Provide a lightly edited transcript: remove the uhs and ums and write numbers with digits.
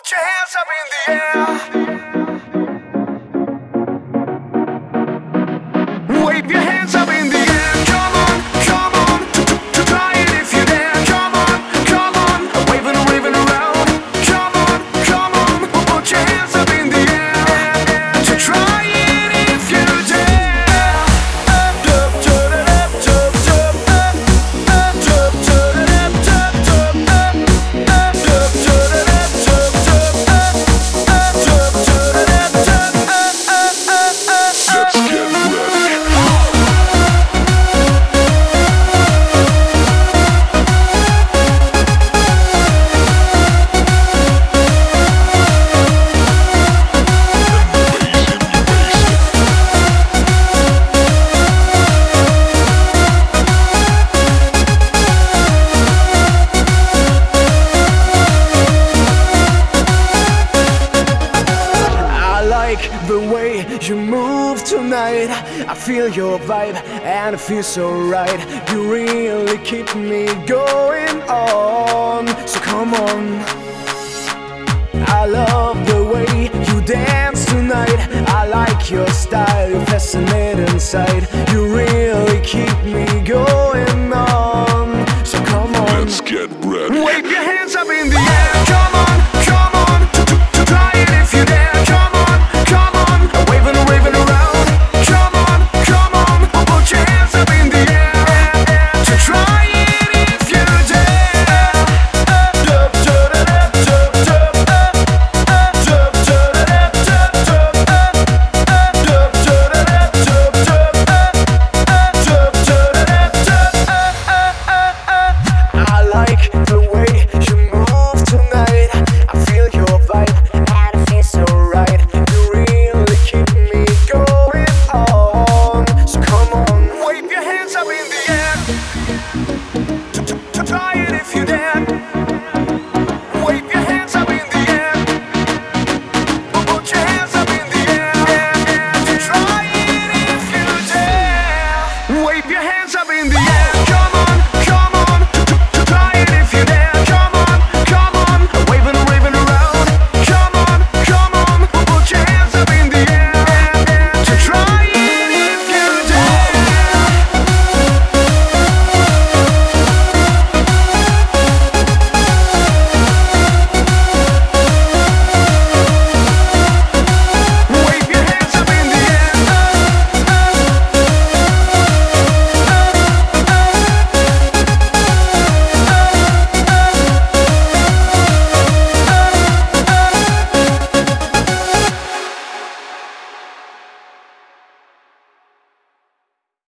Put your hands up in the air. Wave your hands up in the air. Come on, to try it if you dare. Come on, waving around. Come on, put your hands up in the air. To try it if you dare. The way you move tonight, I feel your vibe and it feels so right. You really keep me going on, so come on. I love the way you dance tonight. I like your style, you're fascinating sight. You really keep me going on, so come on. Let's get ready. Wave your hands up in the air.